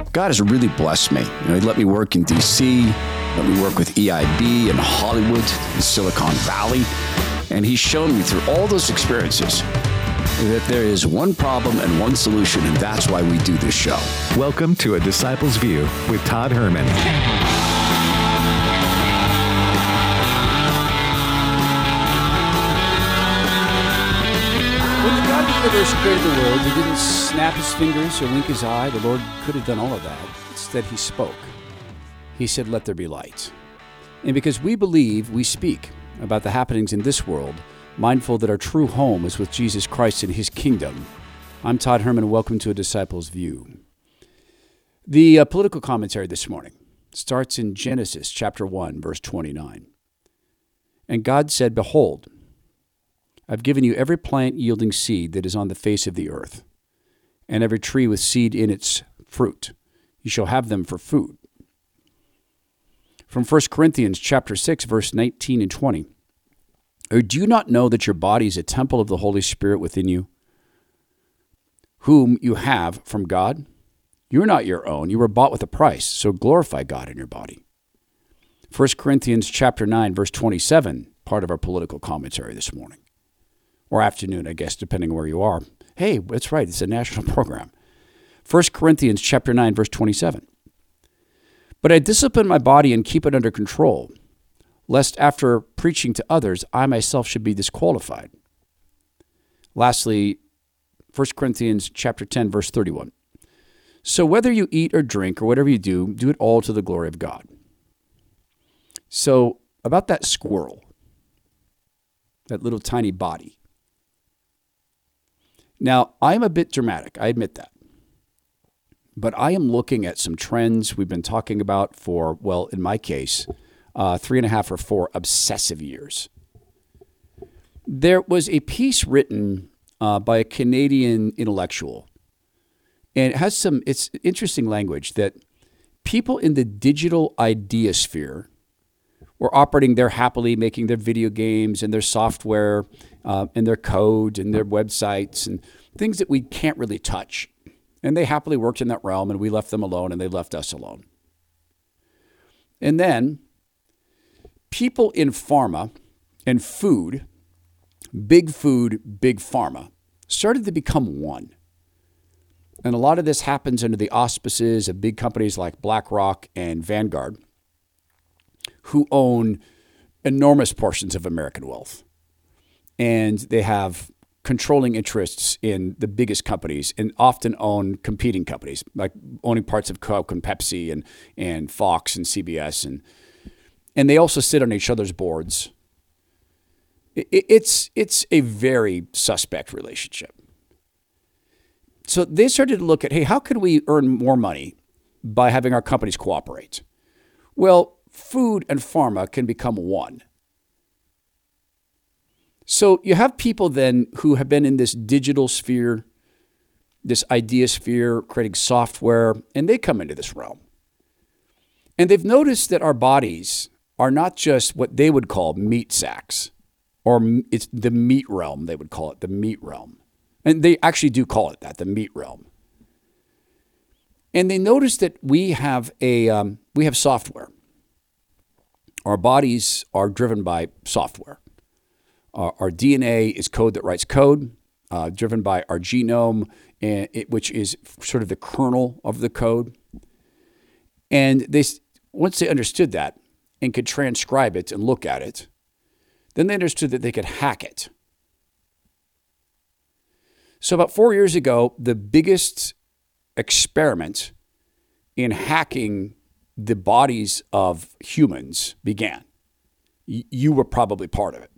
God has really blessed me. He let me work in D.C., let me work with EIB in Hollywood, in Silicon Valley, and He's shown me through all those experiences that there is one problem and one solution, and that's why we do this show. Welcome to A Disciple's View with Todd Herman. When the God of the universe created the world, He didn't snap His fingers or wink His eye. The Lord could have done all of that. Instead, He spoke. He said, "Let there be light." And because we believe, we speak about the happenings in this world, mindful that our true home is with Jesus Christ and His kingdom. I'm Todd Herman, and welcome to A Disciple's View. The political commentary this morning starts in Genesis chapter 1, verse 29. And God said, "Behold, I've given you every plant yielding seed that is on the face of the earth, and every tree with seed in its fruit. You shall have them for food." From 1 Corinthians chapter 6, verse 19 and 20. Or do you not know that your body is a temple of the Holy Spirit within you, whom you have from God? You are not your own. You were bought with a price, so glorify God in your body. 1 Corinthians chapter 9, verse 27, part of our political commentary this morning. Or afternoon, I guess, depending on where you are. Hey, that's right, it's a national program. 1 Corinthians chapter 9, verse 27. But I discipline my body and keep it under control, lest after preaching to others, I myself should be disqualified. Lastly, 1 Corinthians chapter 10, verse 31. So whether you eat or drink or whatever you do, do it all to the glory of God. So about that squirrel, that little tiny body. Now, I'm a bit dramatic, I admit that. But I am looking at some trends we've been talking about for, well, in my case, 3.5 or 4 obsessive years. There was a piece written by a Canadian intellectual, and it's interesting language that people in the digital idea sphere were operating there happily, making their video games and their software and their code and their websites and things that we can't really touch. And they happily worked in that realm, and we left them alone, and they left us alone. And then people in pharma and food, big pharma, started to become one. And a lot of this happens under the auspices of big companies like BlackRock and Vanguard, who own enormous portions of American wealth. And they have controlling interests in the biggest companies and often own competing companies, like owning parts of Coke and Pepsi and Fox and CBS. And they also sit on each other's boards. It's a very suspect relationship. So they started to look at, hey, how can we earn more money by having our companies cooperate? Well, food and pharma can become one. So you have people then who have been in this digital sphere, this idea sphere, creating software, and they come into this realm. And they've noticed that our bodies are not just what they would call meat sacks, or it's the meat realm, they would call it, the meat realm. And they actually do call it that, the meat realm. And they notice that we have software. Our bodies are driven by software. Our DNA is code that writes code, driven by our genome, which is sort of the kernel of the code. And once they understood that and could transcribe it and look at it, then they understood that they could hack it. So about 4 years ago, the biggest experiment in hacking the bodies of humans began. You were probably part of it.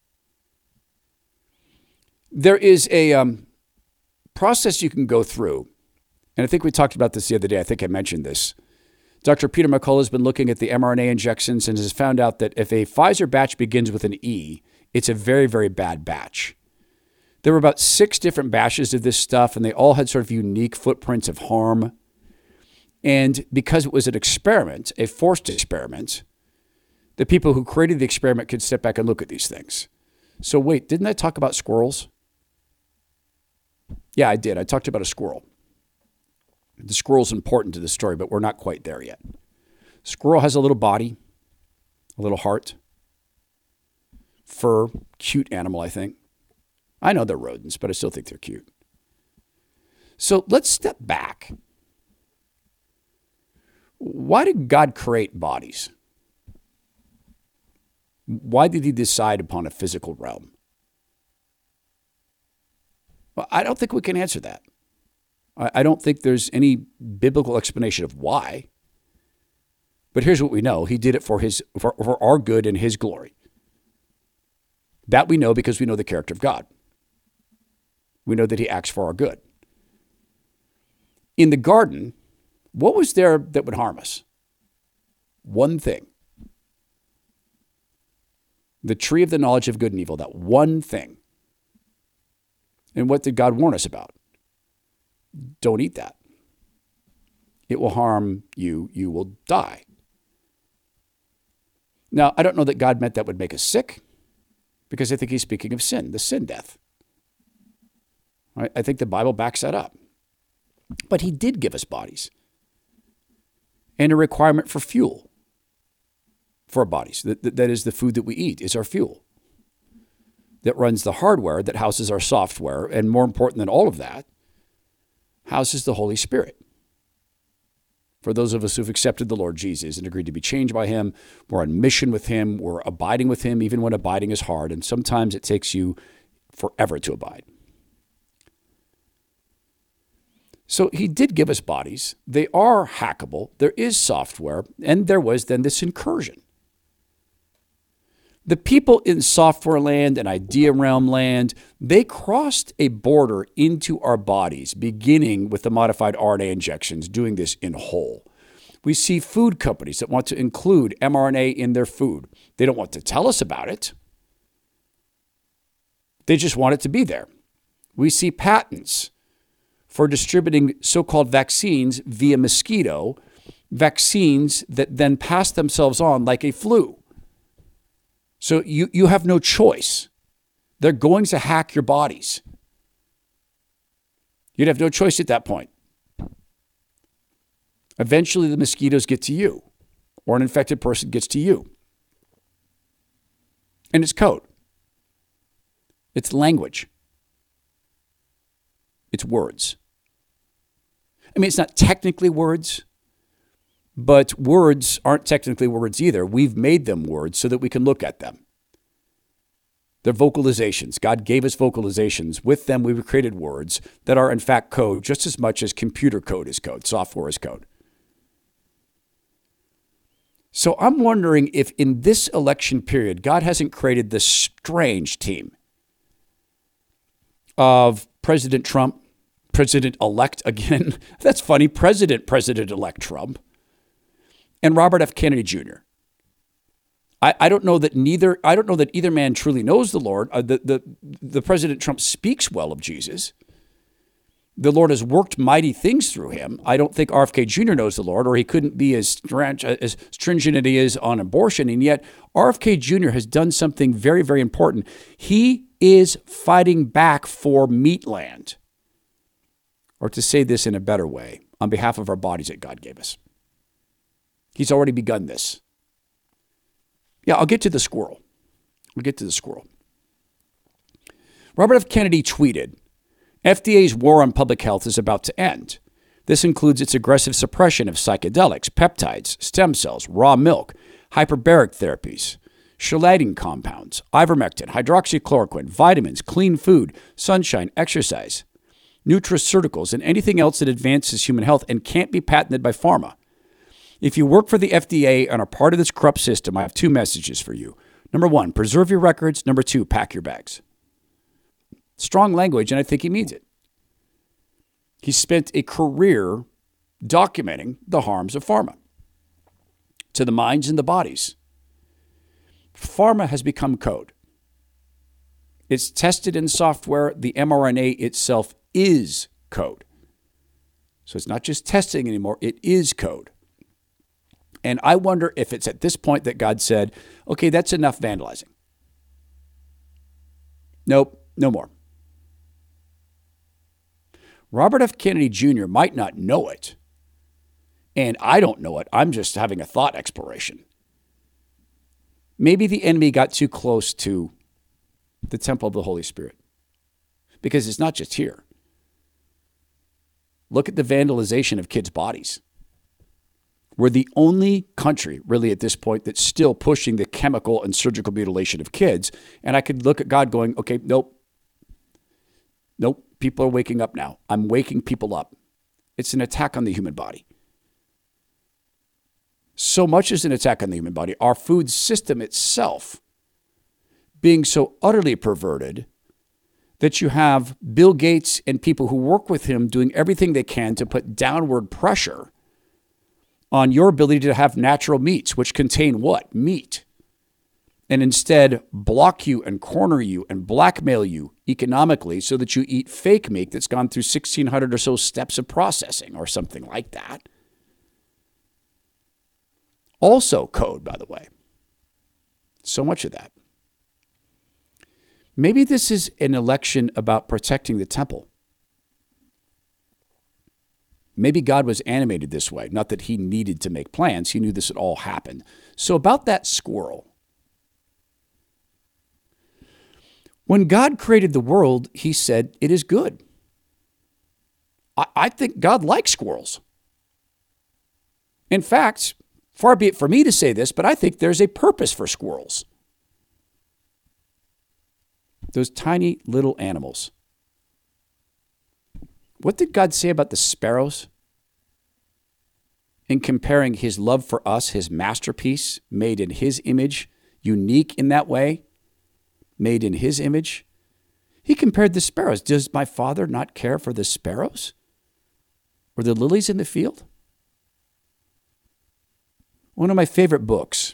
There is a process you can go through, and I think we talked about this the other day. I think I mentioned this. Dr. Peter McCullough has been looking at the mRNA injections and has found out that if a Pfizer batch begins with an E, it's a very, very bad batch. There were about 6 different batches of this stuff, and they all had sort of unique footprints of harm. And because it was an experiment, a forced experiment, the people who created the experiment could step back and look at these things. So wait, didn't I talk about squirrels? Yeah, I did. I talked about a squirrel. The squirrel's important to the story, but we're not quite there yet. Squirrel has a little body, a little heart, fur, cute animal, I think. I know they're rodents, but I still think they're cute. So let's step back. Why did God create bodies? Why did he decide upon a physical realm? Well, I don't think we can answer that. I don't think there's any biblical explanation of why. But here's what we know. He did it for our good and his glory. That we know because we know the character of God. We know that he acts for our good. In the garden, what was there that would harm us? One thing. The tree of the knowledge of good and evil, that one thing. And what did God warn us about? Don't eat that. It will harm you. You will die. Now, I don't know that God meant that would make us sick, because I think he's speaking of sin, the sin death. I think the Bible backs that up. But he did give us bodies and a requirement for fuel for our bodies. That is the food that we eat is our fuel. That runs the hardware, that houses our software, and more important than all of that, houses the Holy Spirit. For those of us who've accepted the Lord Jesus and agreed to be changed by him, we're on mission with him, we're abiding with him, even when abiding is hard, and sometimes it takes you forever to abide. So he did give us bodies. They are hackable. There is software, and there was then this incursion. The people in software land and idea realm land, they crossed a border into our bodies, beginning with the modified RNA injections, doing this in whole. We see food companies that want to include mRNA in their food. They don't want to tell us about it. They just want it to be there. We see patents for distributing so-called vaccines via mosquito, vaccines that then pass themselves on like a flu. So you have no choice. They're going to hack your bodies. You'd have no choice at that point. Eventually, the mosquitoes get to you, or an infected person gets to you. And it's code. It's language. It's words. I mean, it's not technically words, but words aren't technically words either. We've made them words so that we can look at them. They're vocalizations. God gave us vocalizations. With them, we've created words that are, in fact, code just as much as computer code is code, software is code. So I'm wondering if in this election period, God hasn't created this strange team of President Trump, President-elect again. That's funny. President-elect Trump. And Robert F. Kennedy Jr. I don't know that either man truly knows the Lord. The President Trump speaks well of Jesus. The Lord has worked mighty things through him. I don't think RFK Jr. knows the Lord, or he couldn't be as stringent as he is on abortion. And yet RFK Jr. has done something very, very important. He is fighting back for Meatland. Or to say this in a better way, on behalf of our bodies that God gave us. He's already begun this. Yeah, I'll get to the squirrel. Robert F. Kennedy tweeted, FDA's war on public health is about to end. This includes its aggressive suppression of psychedelics, peptides, stem cells, raw milk, hyperbaric therapies, chelating compounds, ivermectin, hydroxychloroquine, vitamins, clean food, sunshine, exercise, nutraceuticals, and anything else that advances human health and can't be patented by pharma. If you work for the FDA and are part of this corrupt system, I have two messages for you. Number one, preserve your records. Number two, pack your bags. Strong language, and I think he means it. He spent a career documenting the harms of pharma to the minds and the bodies. Pharma has become code. It's tested in software. The mRNA itself is code. So it's not just testing anymore. It is code. And I wonder if it's at this point that God said, okay, that's enough vandalizing. Nope, no more. Robert F. Kennedy Jr. might not know it, and I don't know it. I'm just having a thought exploration. Maybe the enemy got too close to the temple of the Holy Spirit, because it's not just here. Look at the vandalization of kids' bodies. We're the only country, really, at this point that's still pushing the chemical and surgical mutilation of kids. And I could look at God going, okay, nope, people are waking up now. I'm waking people up. It's an attack on the human body. So much is an attack on the human body. Our food system itself being so utterly perverted that you have Bill Gates and people who work with him doing everything they can to put downward pressure on your ability to have natural meats, which contain what? Meat. And instead block you and corner you and blackmail you economically so that you eat fake meat that's gone through 1,600 or so steps of processing or something like that. Also code, by the way. So much of that. Maybe this is an election about protecting the temple. Maybe God was animated this way. Not that he needed to make plans. He knew this would all happen. So about that squirrel. When God created the world, he said, it is good. I think God likes squirrels. In fact, far be it for me to say this, but I think there's a purpose for squirrels. Those tiny little animals. What did God say about the sparrows? In comparing his love for us, his masterpiece, made in his image, unique in that way, made in his image. He compared the sparrows. Does my Father not care for the sparrows? Or the lilies in the field? One of my favorite books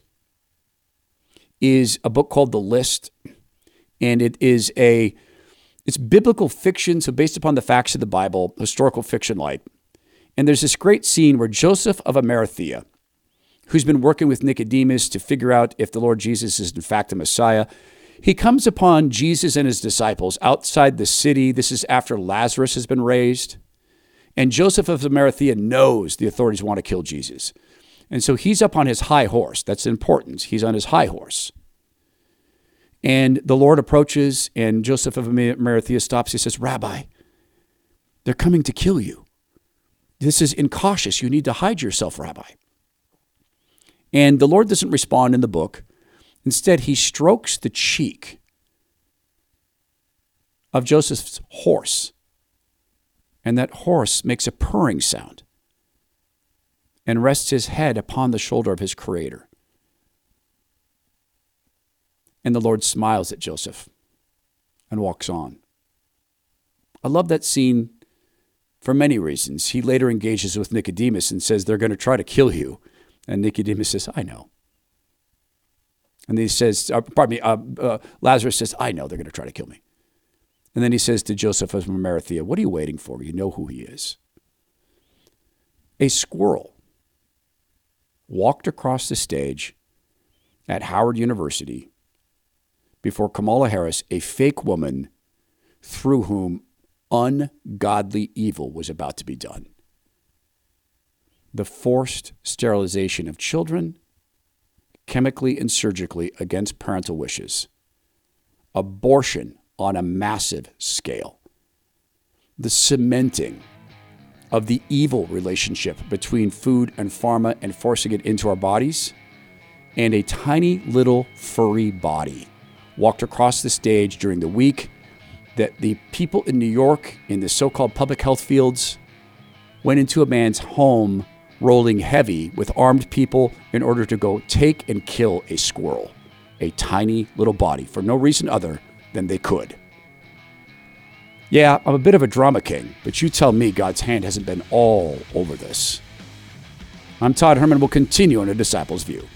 is a book called The List. And it's biblical fiction, so based upon the facts of the Bible, historical fiction light. And there's this great scene where Joseph of Arimathea, who's been working with Nicodemus to figure out if the Lord Jesus is in fact the Messiah, he comes upon Jesus and his disciples outside the city. This is after Lazarus has been raised. And Joseph of Arimathea knows the authorities want to kill Jesus. And so he's up on his high horse. That's important. He's on his high horse. And the Lord approaches, and Joseph of Arimathea stops. He says, Rabbi, they're coming to kill you. This is incautious. You need to hide yourself, Rabbi. And the Lord doesn't respond in the book. Instead, he strokes the cheek of Joseph's horse. And that horse makes a purring sound and rests his head upon the shoulder of his Creator. And the Lord smiles at Joseph and walks on. I love that scene for many reasons. He later engages with Nicodemus and says, they're going to try to kill you. And Nicodemus says, I know. And he says, Lazarus says, I know they're going to try to kill me. And then he says to Joseph of Arimathea, what are you waiting for? You know who he is. A squirrel walked across the stage at Howard University before Kamala Harris, a fake woman through whom ungodly evil was about to be done. The forced sterilization of children, chemically and surgically against parental wishes. Abortion on a massive scale. The cementing of the evil relationship between food and pharma and forcing it into our bodies. And a tiny little furry body walked across the stage during the week that the people in New York in the so-called public health fields went into a man's home rolling heavy with armed people in order to go take and kill a squirrel, a tiny little body, for no reason other than they could. Yeah, I'm a bit of a drama king, but you tell me God's hand hasn't been all over this. I'm Todd Herman. We'll continue on A Disciple's View.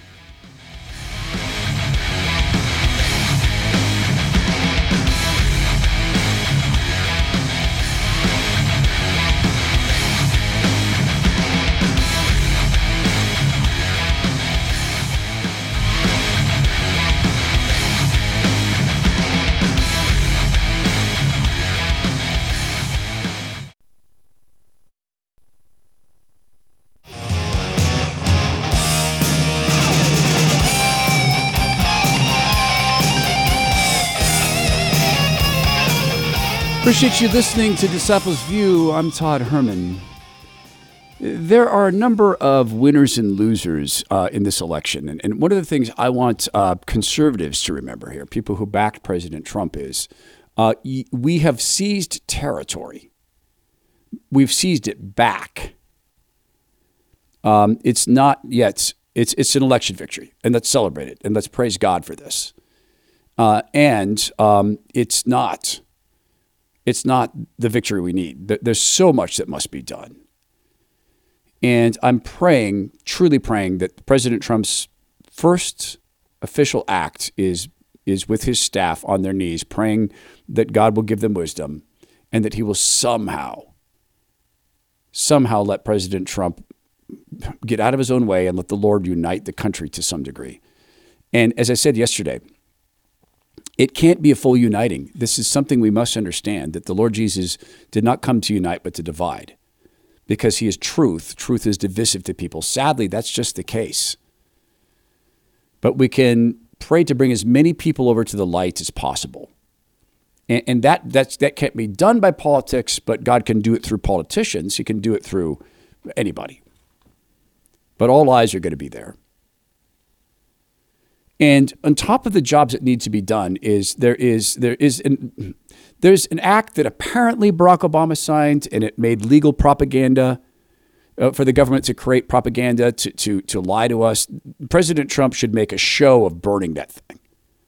Appreciate you listening to Disciples View. I'm Todd Herman. There are a number of winners and losers in this election. And one of the things I want conservatives to remember here, people who backed President Trump, is we have seized territory. We've seized it back. It's not yet. It's an election victory, and let's celebrate it, and let's praise God for this. It's not the victory we need. There's so much that must be done. And I'm praying, truly praying, that President Trump's first official act is with his staff on their knees, praying that God will give them wisdom and that he will somehow let President Trump get out of his own way and let the Lord unite the country to some degree. And as I said yesterday, it can't be a full uniting. This is something we must understand, that the Lord Jesus did not come to unite but to divide. Because he is truth. Truth is divisive to people. Sadly, that's just the case. But we can pray to bring as many people over to the light as possible. And that can't be done by politics, but God can do it through politicians. He can do it through anybody. But all eyes are going to be there. And on top of the jobs that need to be done there's an act that apparently Barack Obama signed, and it made legal propaganda for the government to create propaganda to lie to us. President Trump should make a show of burning that thing.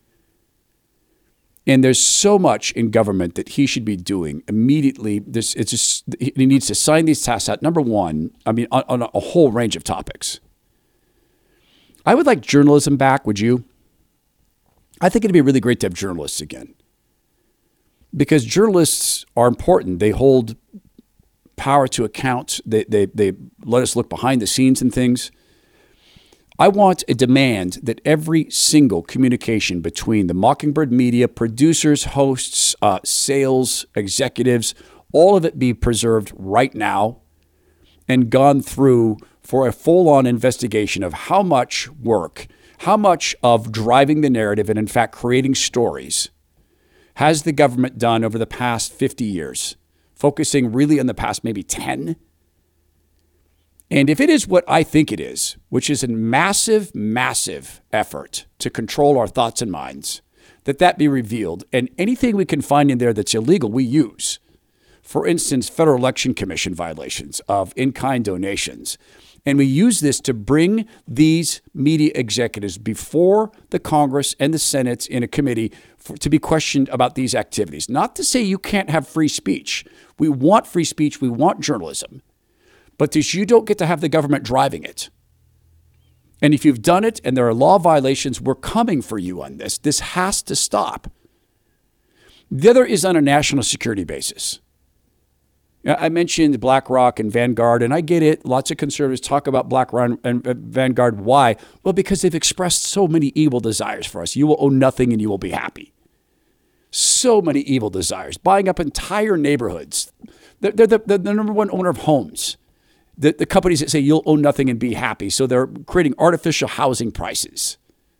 And there's so much in government that he should be doing immediately. He needs to sign these tasks out. Number one, on a whole range of topics. I would like journalism back, would you? I think it'd be really great to have journalists again. Because journalists are important. They hold power to account. They let us look behind the scenes and things. I want a demand that every single communication between the Mockingbird media, producers, hosts, sales, executives, all of it be preserved right now and gone through for a full-on investigation of how much work, how much of driving the narrative and, in fact, creating stories has the government done over the past 50 years, focusing really on the past maybe 10. And if it is what I think it is, which is a massive, massive effort to control our thoughts and minds, that be revealed. And anything we can find in there that's illegal, we use. For instance, Federal Election Commission violations of in-kind donations. And we use this to bring these media executives before the Congress and the Senate in a committee to be questioned about these activities. Not to say you can't have free speech. We want free speech. We want journalism. But you don't get to have the government driving it. And if you've done it and there are law violations, we're coming for you on this. This has to stop. The other is on a national security basis. I mentioned BlackRock and Vanguard, and I get it. Lots of conservatives talk about BlackRock and Vanguard. Why? Well, because they've expressed so many evil desires for us. You will own nothing and you will be happy. So many evil desires. Buying up entire neighborhoods. They're the number one owner of homes. The companies that say you'll own nothing and be happy. So they're creating artificial housing prices.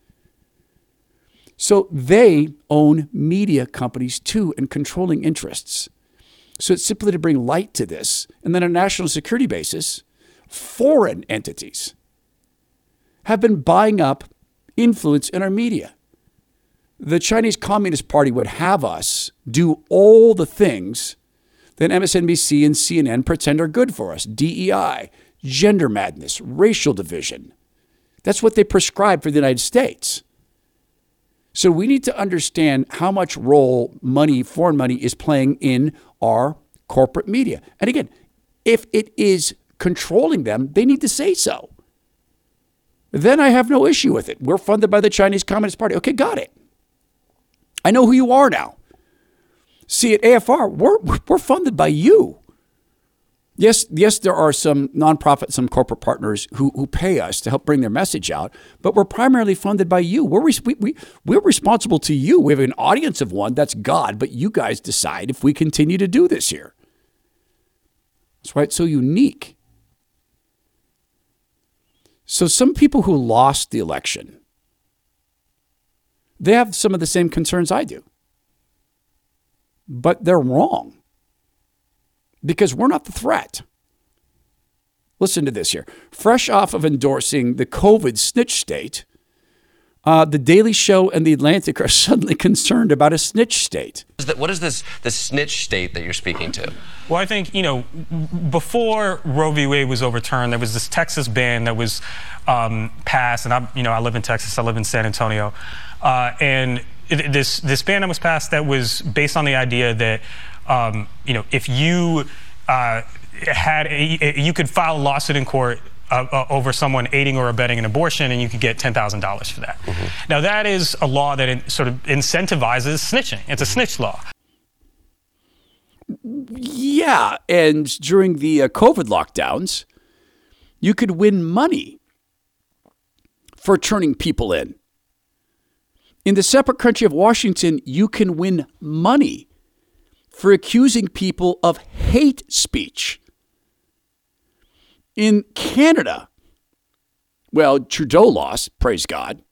So they own media companies too and controlling interests. So it's simply to bring light to this. And then on a national security basis, foreign entities have been buying up influence in our media. The Chinese Communist Party would have us do all the things that MSNBC and CNN pretend are good for us. DEI, gender madness, racial division. That's what they prescribe for the United States. So we need to understand how much role money, foreign money, is playing in our corporate media. And again, if it is controlling them, they need to say so. Then I have no issue with it. We're funded by the Chinese Communist Party. Okay, got it. I know who you are now. See, at AFR, we're funded by you. Yes, there are some nonprofits, some corporate partners who pay us to help bring their message out, but we're primarily funded by you. We're responsible to you. We have an audience of one, that's God, but you guys decide if we continue to do this here. That's why it's so unique. So some people who lost the election, they have some of the same concerns I do. But they're wrong because we're not the threat. Listen to this here. Fresh off of endorsing the COVID snitch state, the Daily Show and the Atlantic are suddenly concerned about a snitch state. What is this snitch state that you're speaking to? Well, I think, before Roe v. Wade was overturned, there was this Texas ban that was passed, and I live in Texas, I live in San Antonio, and this ban that was passed that was based on the idea that, if you you could file a lawsuit in court over someone aiding or abetting an abortion, and you could get $10,000 for that. Mm-hmm. Now, that is a law that sort of incentivizes snitching. It's a snitch law. Yeah, and during the COVID lockdowns, you could win money for turning people in. In the separate country of Washington, you can win money for accusing people of hate speech. In Canada, well, Trudeau lost, praise God.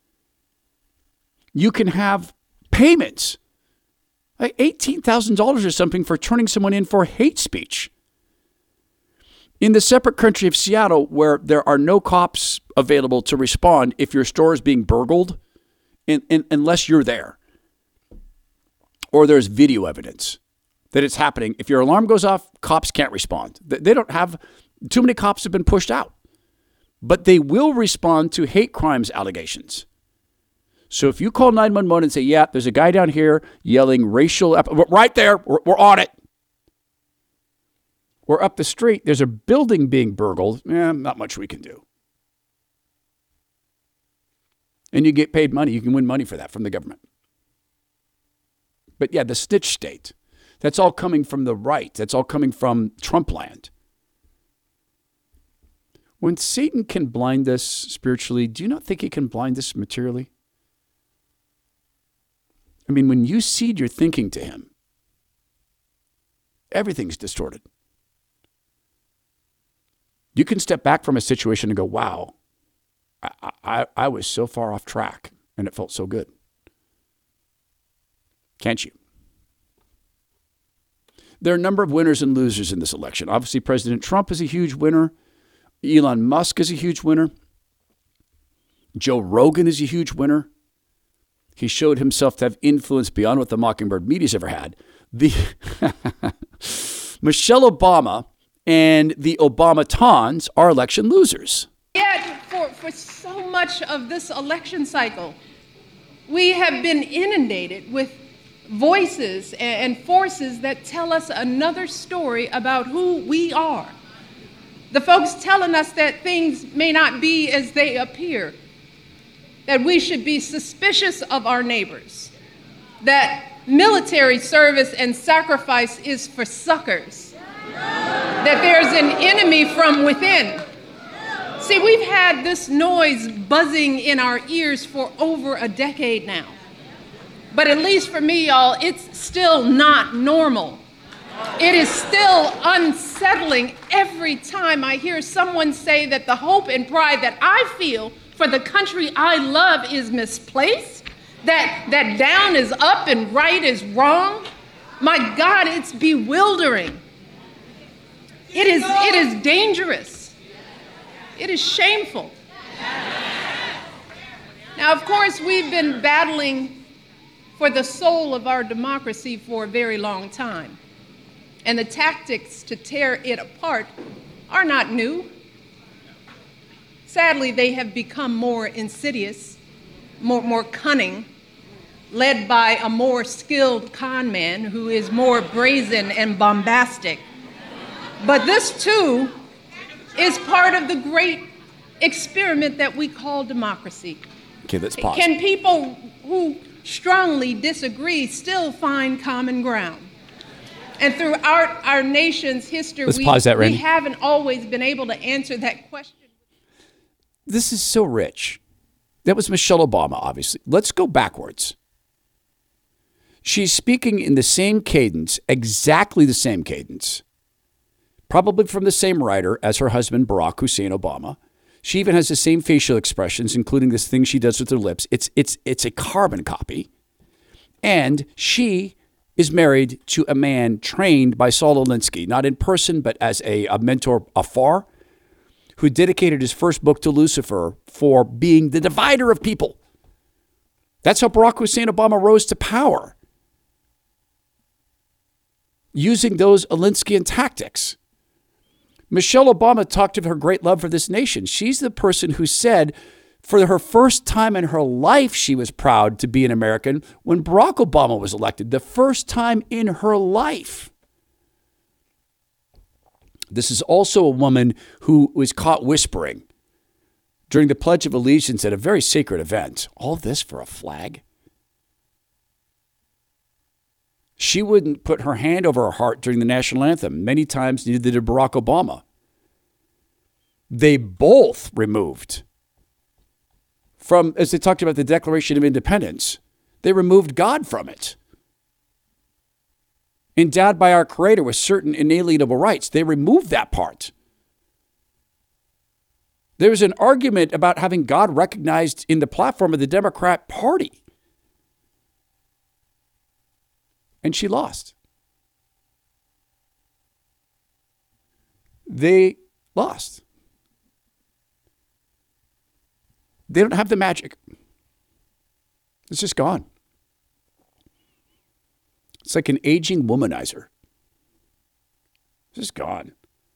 You can have payments, like $18,000 or something for turning someone in for hate speech. In the separate country of Seattle, where there are no cops available to respond if your store is being burgled, unless you're there, or there's video evidence that it's happening. If your alarm goes off, cops can't respond. They don't have, too many cops have been pushed out, but they will respond to hate crimes allegations. So if you call 911 and say, yeah, there's a guy down here yelling racial, right there, we're on it. Or up the street, there's a building being burgled, not much we can do. And you get paid money. You can win money for that from the government. But yeah, the snitch state, that's all coming from the right. That's all coming from Trump land. When Satan can blind us spiritually, do you not think he can blind us materially? I mean, when you cede your thinking to him, everything's distorted. You can step back from a situation and go, wow, I was so far off track and it felt so good. Can't you? There are a number of winners and losers in this election. Obviously, President Trump is a huge winner. Elon Musk is a huge winner. Joe Rogan is a huge winner. He showed himself to have influence beyond what the Mockingbird media's ever had. Michelle Obama and the Obamatons are election losers. Yet, for so much of this election cycle, we have been inundated with voices and forces that tell us another story about who we are. The folks telling us that things may not be as they appear, that we should be suspicious of our neighbors, that military service and sacrifice is for suckers, that there's an enemy from within. See, we've had this noise buzzing in our ears for over a decade now. But at least for me, y'all, it's still not normal. It is still unsettling every time I hear someone say that the hope and pride that I feel for the country I love is misplaced, that down is up and right is wrong. My God, it's bewildering. It is dangerous. It is shameful. Now, of course, we've been battling for the soul of our democracy for a very long time. And the tactics to tear it apart are not new. Sadly, they have become more insidious, more cunning, led by a more skilled con man who is more brazen and bombastic. But this, too, is part of the great experiment that we call democracy. Okay, let's pause. Can people who strongly disagree still find common ground? And throughout our nation's history, we haven't always been able to answer that question. This is so rich. That was Michelle Obama, obviously. Let's go backwards. She's speaking in the same cadence, exactly the same cadence, probably from the same writer as her husband, Barack Hussein Obama. She even has the same facial expressions, including this thing she does with her lips. It's a carbon copy. And she is married to a man trained by Saul Alinsky, not in person, but as a mentor afar, who dedicated his first book to Lucifer for being the divider of people. That's how Barack Hussein Obama rose to power, using those Alinskyan tactics. Michelle Obama talked of her great love for this nation. She's the person who said, for her first time in her life, she was proud to be an American when Barack Obama was elected, the first time in her life. This is also a woman who was caught whispering during the Pledge of Allegiance at a very sacred event. All this for a flag? She wouldn't put her hand over her heart during the national anthem. Many times neither did Barack Obama. They both removed from, as they talked about the Declaration of Independence, they removed God from it. Endowed by our Creator with certain inalienable rights, they removed that part. There was an argument about having God recognized in the platform of the Democrat Party. And she lost. They lost. They don't have the magic. It's just gone. It's like an aging womanizer. It's just gone.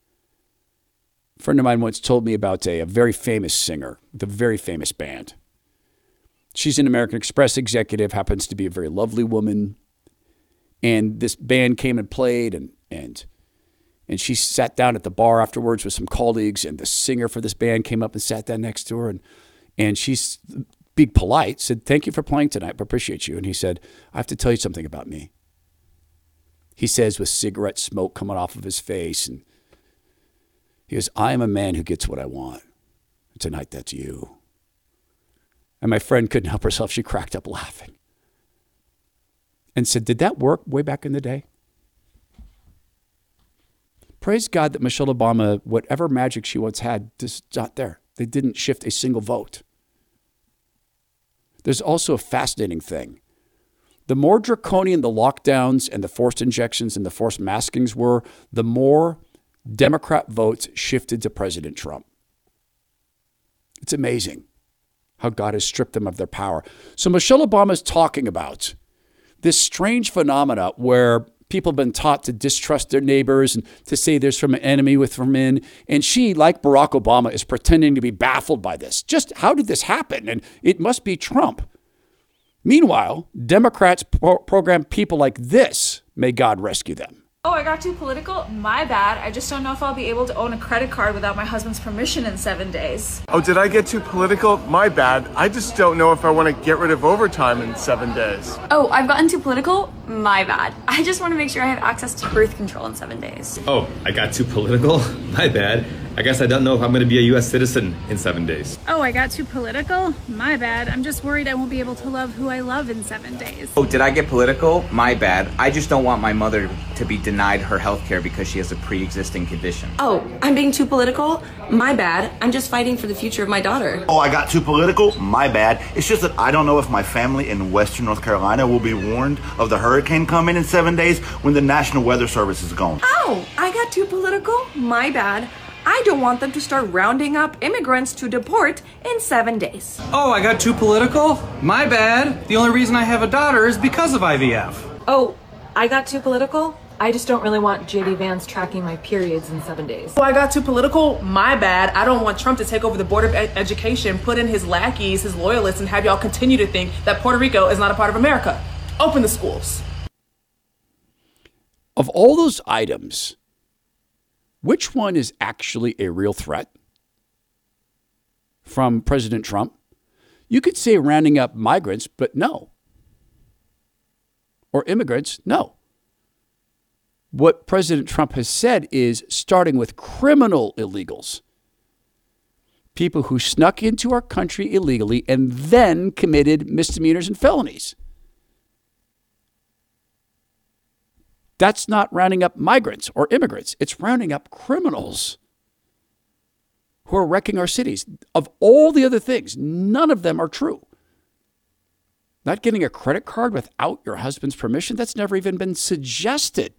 A friend of mine once told me about a very famous singer with a very famous band. She's an American Express executive, happens to be a very lovely woman. And this band came and played, and she sat down at the bar afterwards with some colleagues, and the singer for this band came up and sat down next to her, and she's being polite, said, "Thank you for playing tonight, I appreciate you." And he said, "I have to tell you something about me." He says with cigarette smoke coming off of his face, and he goes, "I am a man who gets what I want. Tonight, that's you." And my friend couldn't help herself. She cracked up laughing and said, "Did that work way back in the day?" Praise God that Michelle Obama, whatever magic she once had, is not there. They didn't shift a single vote. There's also a fascinating thing. The more draconian the lockdowns and the forced injections and the forced maskings were, the more Democrat votes shifted to President Trump. It's amazing how God has stripped them of their power. So Michelle Obama is talking about this strange phenomena where people have been taught to distrust their neighbors and to say there's from an enemy from in. And she, like Barack Obama, is pretending to be baffled by this. Just how did this happen? And it must be Trump. Meanwhile, Democrats program people like this. May God rescue them. Oh, I got too political? My bad. I just don't know if I'll be able to own a credit card without my husband's permission in 7 days. Oh, did I get too political? My bad. I just don't know if I want to get rid of overtime in 7 days. Oh, I've gotten too political? My bad. I just want to make sure I have access to birth control in 7 days. Oh, I got too political? My bad. I guess I don't know if I'm going to be a U.S. citizen in 7 days. Oh, I got too political? My bad. I'm just worried I won't be able to love who I love in 7 days. Oh, did I get political? My bad. I just don't want my mother to be denied her health care because she has a pre-existing condition. Oh, I'm being too political? My bad. I'm just fighting for the future of my daughter. Oh, I got too political? My bad. It's just that I don't know if my family in Western North Carolina will be warned of the hurricane coming in 7 days when the National Weather Service is gone. Oh, I got too political? My bad. I don't want them to start rounding up immigrants to deport in 7 days. Oh, I got too political? My bad. The only reason I have a daughter is because of IVF. Oh, I got too political? I just don't really want JD Vance tracking my periods in 7 days. Oh, I got too political? My bad. I don't want Trump to take over the Board of Education, put in his lackeys, his loyalists, and have y'all continue to think that Puerto Rico is not a part of America. Open the schools. Of all those items, which one is actually a real threat from President Trump? You could say rounding up migrants, but no. Or immigrants, no. What President Trump has said is starting with criminal illegals, people who snuck into our country illegally and then committed misdemeanors and felonies. That's not rounding up migrants or immigrants. It's rounding up criminals who are wrecking our cities. Of all the other things, none of them are true. Not getting a credit card without your husband's permission, that's never even been suggested.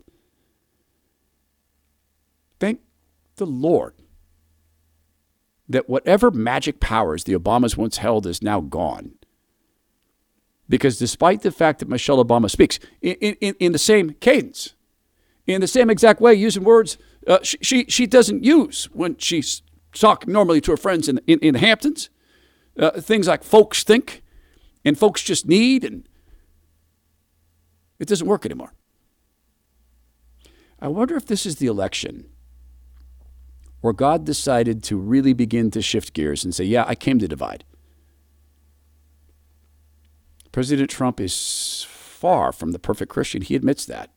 Thank the Lord that whatever magic powers the Obamas once held is now gone. Because despite the fact that Michelle Obama speaks in the same cadence, in the same exact way, using words she doesn't use when she's talking normally to her friends in the Hamptons, things like folks think and folks just need, and it doesn't work anymore. I wonder if this is the election where God decided to really begin to shift gears and say, yeah, I came to divide. President Trump is far from the perfect Christian. He admits that.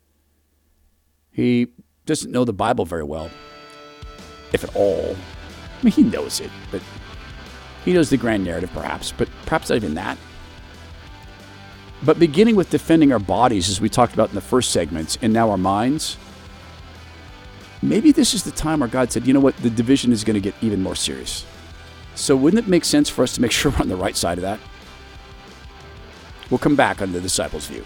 He doesn't know the Bible very well, if at all. I mean, he knows it, but he knows the grand narrative perhaps, but perhaps not even that. But beginning with defending our bodies, as we talked about in the first segments, and now our minds, maybe this is the time where God said, you know what, the division is going to get even more serious. So wouldn't it make sense for us to make sure we're on the right side of that? We'll come back on The Disciples' View.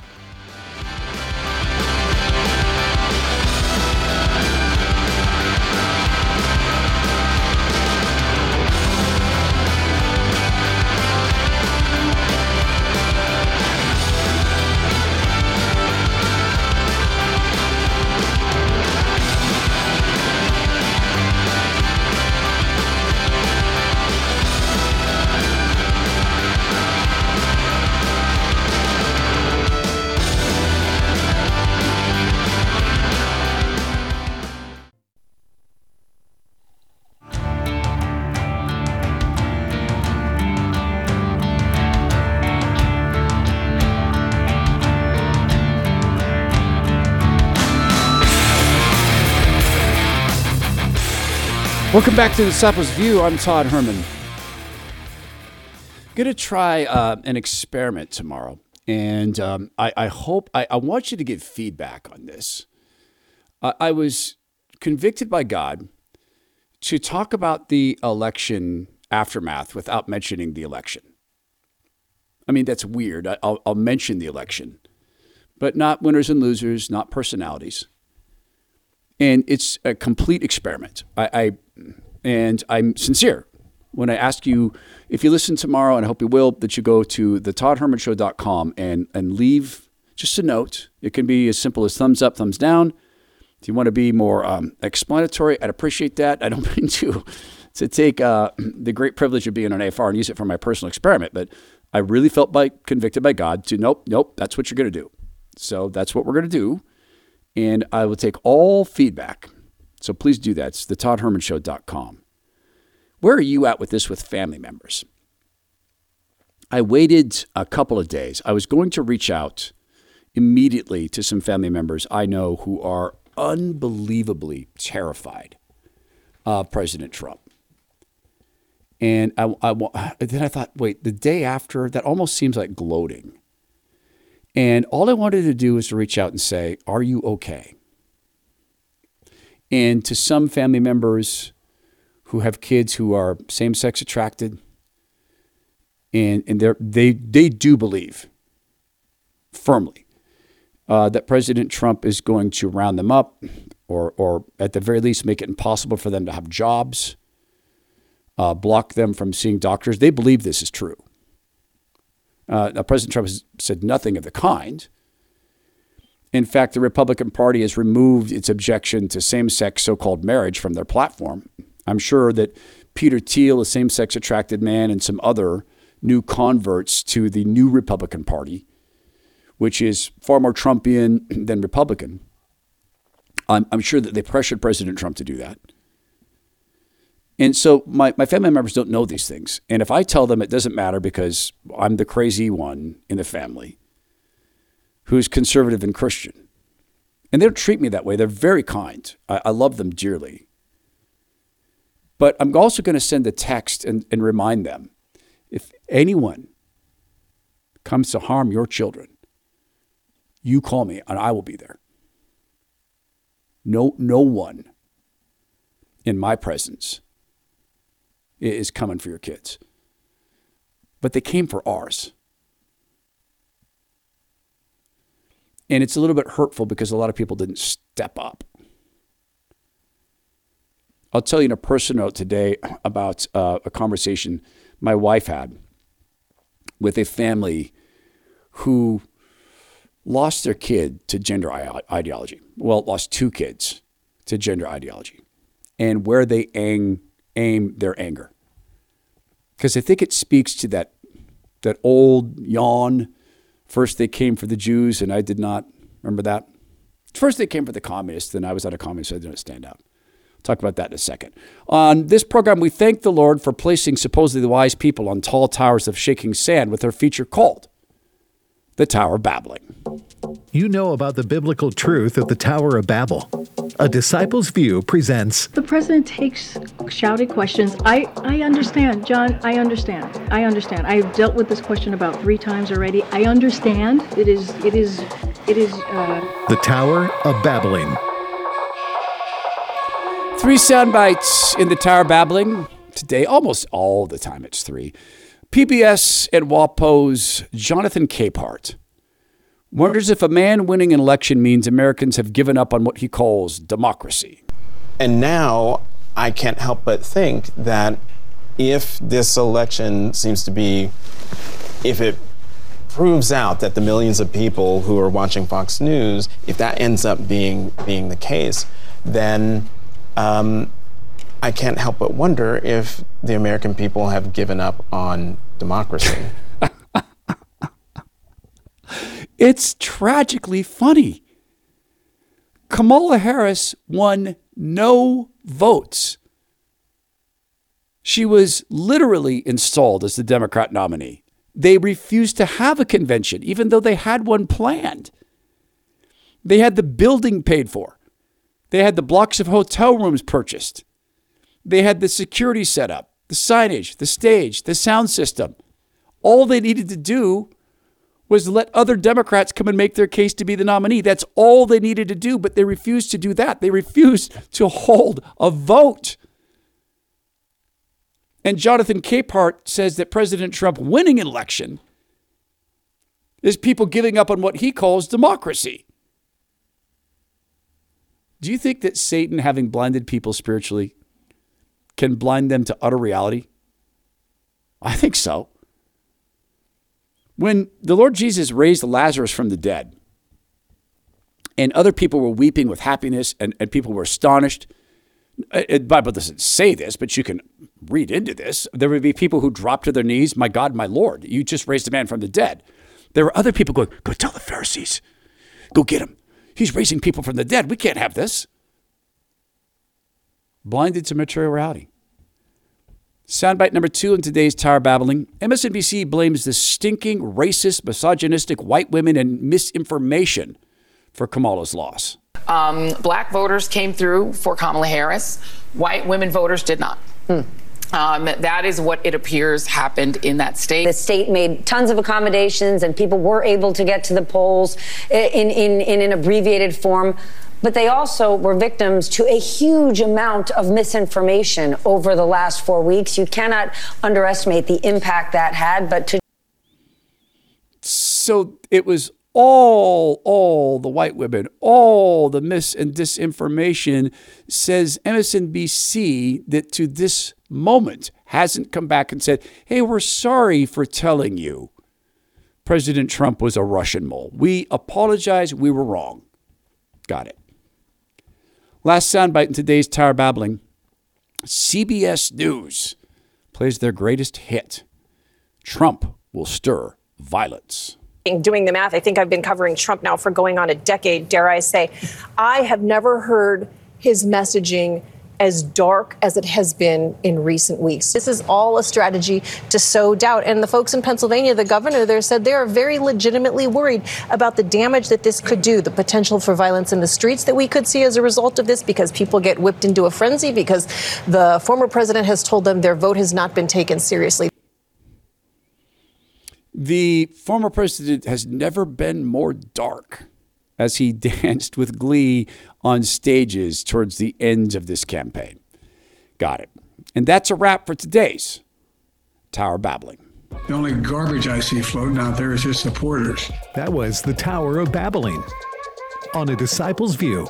Welcome back to The Disciples' View. I'm Todd Herman. Going to try an experiment tomorrow, and I hope I want you to give feedback on this. I was convicted by God to talk about the election aftermath without mentioning the election. I mean, that's weird. I'll mention the election, but not winners and losers, not personalities. And it's a complete experiment. And I'm sincere when I ask you, if you listen tomorrow, and I hope you will, that you go to thetoddhermanshow.com and leave just a note. It can be as simple as thumbs up, thumbs down. If you want to be more explanatory, I'd appreciate that. I don't mean to take the great privilege of being on AFR and use it for my personal experiment, but I really felt convicted by God to, nope, that's what you're going to do. So that's what we're going to do. And I will take all feedback. So please do that. It's thetoddhermanshow.com. Where are you at with this with family members? I waited a couple of days. I was going to reach out immediately to some family members I know who are unbelievably terrified of President Trump. And then I thought, wait, the day after, that almost seems like gloating. And all I wanted to do was to reach out and say, are you okay? And to some family members who have kids who are same-sex attracted, and they do believe firmly that President Trump is going to round them up or at the very least make it impossible for them to have jobs, block them from seeing doctors. They believe this is true. Now, President Trump has said nothing of the kind. In fact, the Republican Party has removed its objection to same-sex so-called marriage from their platform. I'm sure that Peter Thiel, a same-sex attracted man, and some other new converts to the new Republican Party, which is far more Trumpian than Republican, I'm sure that they pressured President Trump to do that. And so my family members don't know these things. And if I tell them it doesn't matter because I'm the crazy one in the family who's conservative and Christian, and they don't treat me that way. They're very kind. I love them dearly. But I'm also going to send a text and remind them, if anyone comes to harm your children, you call me and I will be there. No one in my presence is coming for your kids. But they came for ours. And it's a little bit hurtful because a lot of people didn't step up. I'll tell you in a personal note today about a conversation my wife had with a family who lost their kid to gender ideology. Well, lost 2 kids to gender ideology, and where they aim their anger. Because I think it speaks to that old yawn. First they came for the Jews, and I did not. Remember that? First they came for the communists, and I was not a communist, so I didn't stand up. Talk about that in a second. On this program, we thank the Lord for placing supposedly wise people on tall towers of shaking sand with our feature called The Tower of Babbling. You know about the biblical truth of the Tower of Babel. A Disciple's View presents The president takes shouty questions. I understand, John. I understand. I've dealt with this question about 3 times already. I understand. It is. The Tower of Babbling. 3 sound bites in the Tower of Babbling today. Almost all the time it's 3. PBS and WAPO's Jonathan Capehart wonders if a man winning an election means Americans have given up on what he calls democracy. And now I can't help but think that if this election seems to be, if it proves out that the millions of people who are watching Fox News, if that ends up being the case, then I can't help but wonder if the American people have given up on democracy. It's tragically funny. Kamala Harris won no votes. She was literally installed as the Democrat nominee. They refused to have a convention, even though they had one planned. They had the building paid for. They had the blocks of hotel rooms purchased. They had the security set up, the signage, the stage, the sound system. All they needed to do was let other Democrats come and make their case to be the nominee. That's all they needed to do, but they refused to do that. They refused to hold a vote. And Jonathan Capehart says that President Trump winning an election is people giving up on what he calls democracy. Do you think that Satan, having blinded people spiritually, can blind them to utter reality? I think so. When the Lord Jesus raised Lazarus from the dead, and other people were weeping with happiness, and people were astonished, the Bible doesn't say this, but you can read into this. There would be people who dropped to their knees. My God, my Lord, you just raised a man from the dead. There were other people going, go tell the Pharisees. Go get him. He's raising people from the dead. We can't have this. Blinded to material reality. Soundbite number 2 in today's Tower Babbling. MSNBC blames the stinking, racist, misogynistic white women and misinformation for Kamala's loss. Black voters came through for Kamala Harris. White women voters did not. That is what it appears happened in that state. The state made tons of accommodations and people were able to get to the polls in an abbreviated form. But they also were victims to a huge amount of misinformation over the last 4 weeks. You cannot underestimate the impact that had. So it was all the white women, all the mis and disinformation, says MSNBC, that to this moment hasn't come back and said, hey, we're sorry for telling you President Trump was a Russian mole. We apologize. We were wrong. Got it. Last soundbite in today's Tower Babbling. CBS News plays their greatest hit. Trump will stir violence. Doing the math, I think I've been covering Trump now for going on a decade, dare I say. I have never heard his messaging as dark as it has been in recent weeks. This is all a strategy to sow doubt. And the folks in Pennsylvania, the governor there said they are very legitimately worried about the damage that this could do, the potential for violence in the streets that we could see as a result of this, because people get whipped into a frenzy because the former president has told them their vote has not been taken seriously. The former president has never been more dark as he danced with glee on stages towards the end of this campaign. Got it. And that's a wrap for today's Tower Babbling. The only garbage I see floating out there is his supporters. That was the Tower of Babbling on A Disciple's View.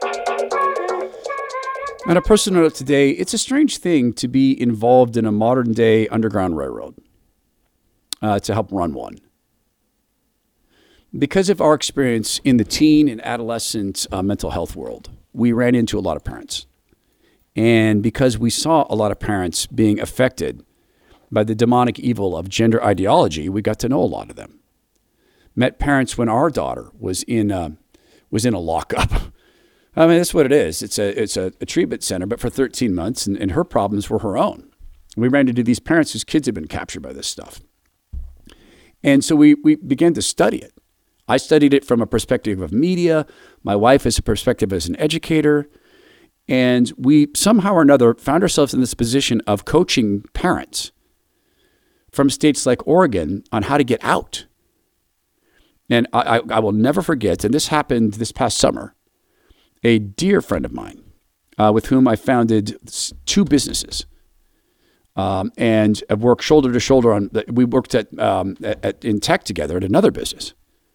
On a personal note today, it's a strange thing to be involved in a modern-day underground railroad to help run one. Because of our experience in the teen and adolescent mental health world, we ran into a lot of parents. And because we saw a lot of parents being affected by the demonic evil of gender ideology, we got to know a lot of them. Met parents when our daughter was in a lockup. I mean, that's what it is. It's a treatment center, but for 13 months, and her problems were her own. We ran into these parents whose kids had been captured by this stuff. And so we began to study it. I studied it from a perspective of media. My wife as a perspective as an educator. And we somehow or another found ourselves in this position of coaching parents from states like Oregon on how to get out. And I will never forget, and this happened this past summer, a dear friend of mine with whom I founded 2 businesses and have worked shoulder to shoulder on. We worked in tech together at another business.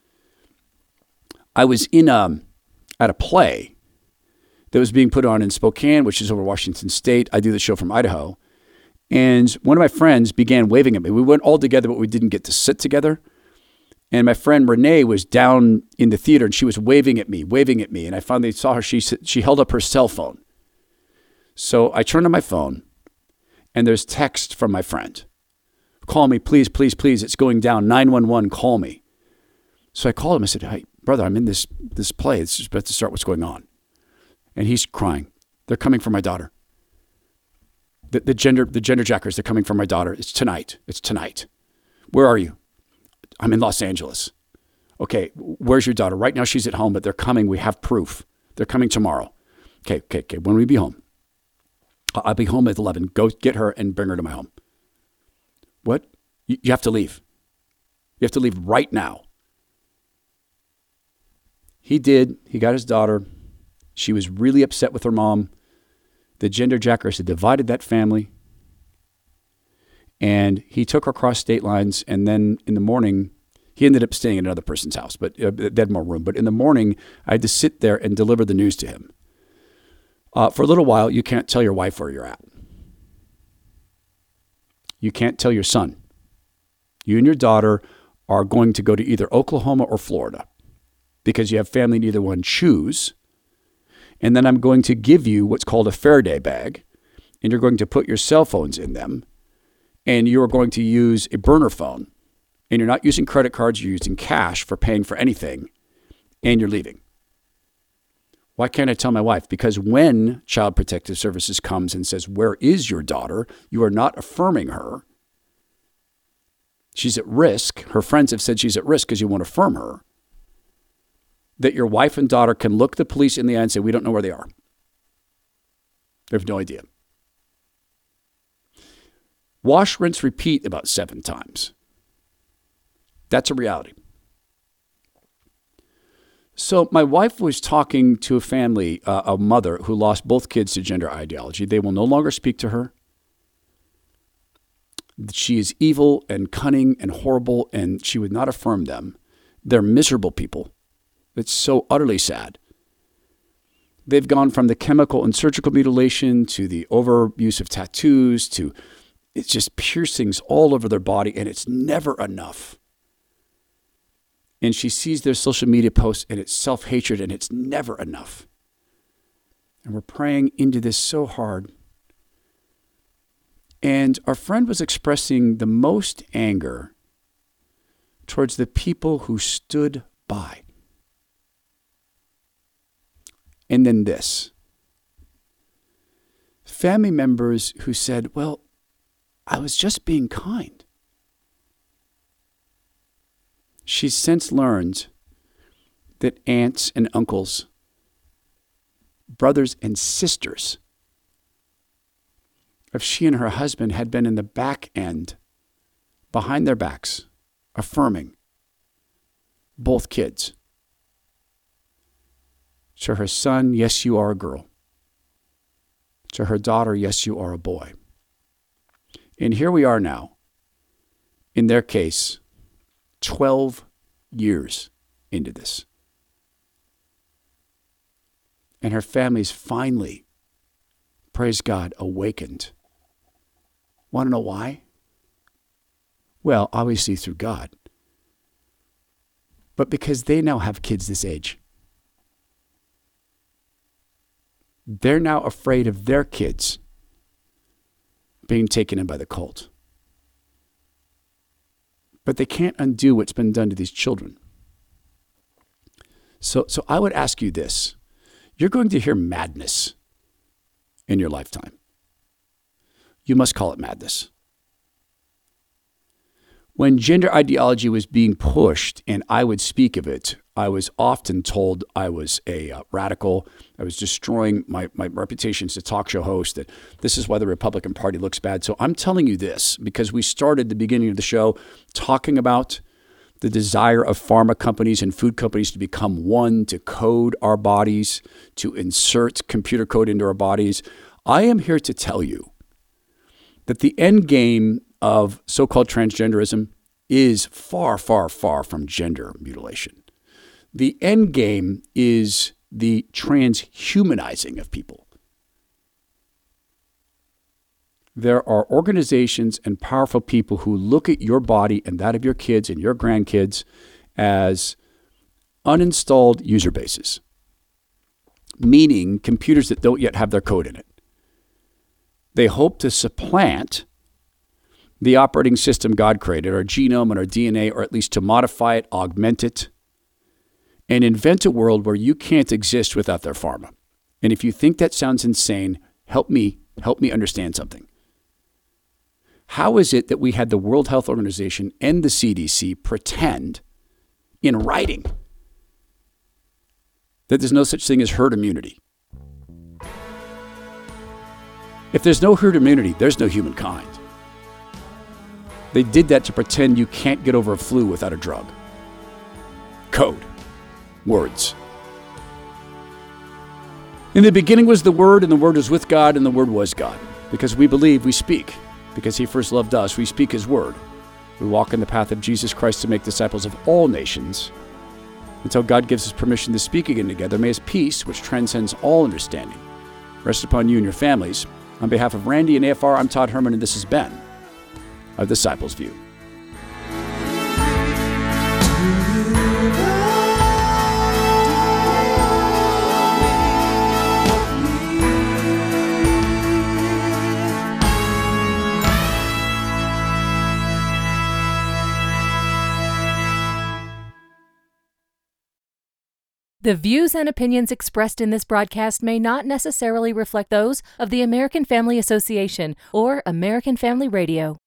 I was at a play that was being put on in Spokane, which is over Washington State. I do the show from Idaho. And one of my friends began waving at me. We went all together, but we didn't get to sit together. And my friend Renee was down in the theater, and she was waving at me. And I finally saw her. She held up her cell phone. So I turned on my phone, and there's text from my friend. Call me, please, please, please. It's going down. 911, call me. So I called him. I said, hey, brother, I'm in this play. It's just about to start. What's going on? And he's crying. They're coming for my daughter. The gender jackers, they're coming for my daughter. It's tonight. Where are you? I'm in Los Angeles. Okay, where's your daughter? Right now she's at home, but they're coming. We have proof. They're coming tomorrow. Okay. When will we be home? I'll be home at 11. Go get her and bring her to my home. What? You have to leave. You have to leave right now. He did. He got his daughter. She was really upset with her mom. The gender jackers had divided that family. And he took her across state lines. And then in the morning, he ended up staying in another person's house, but they had more room. But in the morning, I had to sit there and deliver the news to him. For a little while, you can't tell your wife where you're at. You can't tell your son. You and your daughter are going to go to either Oklahoma or Florida because you have family in either one. Choose. And then I'm going to give you what's called a Faraday bag, and you're going to put your cell phones in them, and you're going to use a burner phone, and you're not using credit cards, you're using cash for paying for anything, and you're leaving. Why can't I tell my wife? Because when Child Protective Services comes and says, where is your daughter? You are not affirming her. She's at risk. Her friends have said she's at risk because you won't affirm her. That your wife and daughter can look the police in the eye and say, we don't know where they are. They have no idea. Wash, rinse, repeat about 7 times. That's a reality. So my wife was talking to a family, a mother who lost both kids to gender ideology. They will no longer speak to her. She is evil and cunning and horrible, and she would not affirm them. They're miserable people. It's so utterly sad. They've gone from the chemical and surgical mutilation to the overuse of tattoos to it's just piercings all over their body, and it's never enough. And she sees their social media posts, and it's self-hatred, and it's never enough. And we're praying into this so hard. And our friend was expressing the most anger towards the people who stood by. And then this. Family members who said, well, I was just being kind. She's since learned that aunts and uncles, brothers and sisters of she and her husband had been in the back end, behind their backs, affirming both kids. To her son, yes, you are a girl. To her daughter, yes, you are a boy. And here we are now, in their case, 12 years into this. And her family's finally, praise God, awakened. Want to know why? Well, obviously through God. But because they now have kids this age. They're now afraid of their kids being taken in by the cult. But they can't undo what's been done to these children. So I would ask you this. You're going to hear madness in your lifetime. You must call it madness. When gender ideology was being pushed, and I would speak of it, I was often told I was a radical. I was destroying my reputation as a talk show host, that this is why the Republican Party looks bad. So I'm telling you this because we started the beginning of the show talking about the desire of pharma companies and food companies to become one, to code our bodies, to insert computer code into our bodies. I am here to tell you that the end game of so-called transgenderism is far, far, far from gender mutilation. The end game is the transhumanizing of people. There are organizations and powerful people who look at your body and that of your kids and your grandkids as uninstalled user bases, meaning computers that don't yet have their code in it. They hope to supplant the operating system God created, our genome and our DNA, or at least to modify it, augment it, and invent a world where you can't exist without their pharma. And if you think that sounds insane, help me understand something. How is it that we had the World Health Organization and the CDC pretend in writing that there's no such thing as herd immunity? If there's no herd immunity, there's no humankind. They did that to pretend you can't get over a flu without a drug. Code. Words. In the beginning was the Word, and the Word was with God, and the Word was God. Because we believe, we speak. Because He first loved us, we speak His Word. We walk in the path of Jesus Christ to make disciples of all nations. Until God gives us permission to speak again together, may His peace, which transcends all understanding, rest upon you and your families. On behalf of Randy and AFR, I'm Todd Herman, and this has been A Disciple's View. The views and opinions expressed in this broadcast may not necessarily reflect those of the American Family Association or American Family Radio.